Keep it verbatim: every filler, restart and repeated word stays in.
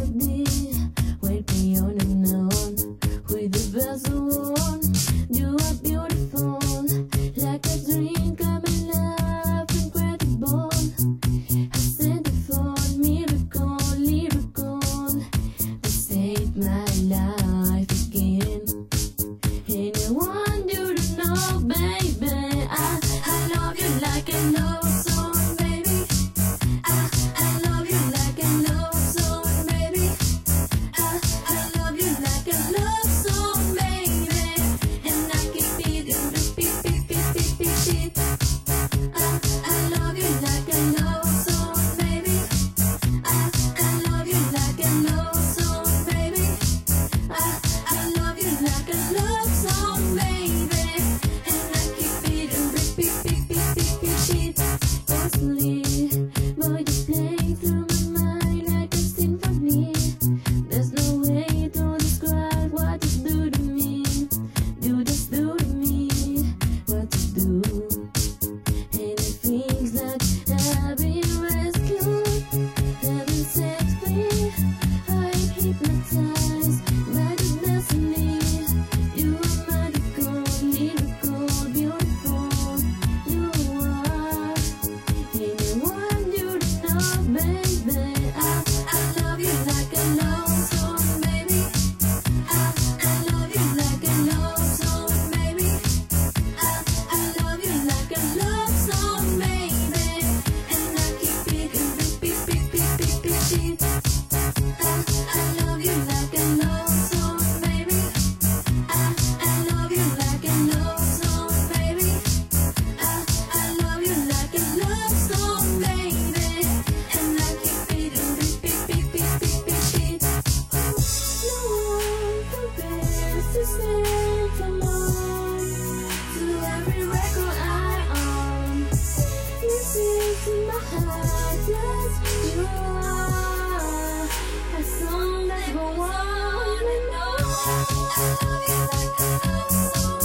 melody, wait me on and on, with the bells on. You are beautiful, like a dream coming life, incredible. I sent it for miracle, lyrical, to save my life again. And I want you to know, baby, I, I love you like a love song, baby. I, I love you like a love song, baby. I, I love you like a love song, baby. And I keep beating, repeat, beat, beat, beat, beat, beat. I, I love you like a love song, baby. I, I love you like a love song, baby. I, I love you like a love song, baby. And I keep beating, repeat, beat, beat, beat, beat, beat. Constantly, boy, you're playing through my mind like a symphony. There's no way to describe what you do to me. You just do to me what you do. And it feels like I've been rescued, I've been set free. I'm hypnotized by the destiny. You are magical, lyrical, beautiful. You are. And I want you to know, baby, I, I love you like a love song, baby. I, I love you like a love song, baby. I, I love you like a love song, baby. And I keep beating, beat, beat, beat, beat, beat, beat, beat. I, I love you like a love song, baby. I, I love you like a love song, baby. I, I love you like a love song, baby. And I keep beating, beat, beat, beat, beat, beat, beat, beat. No one compares to Saint Amand, to every record I own. This is in my heart, yes, you are a song that go on and on. I love you like a love song.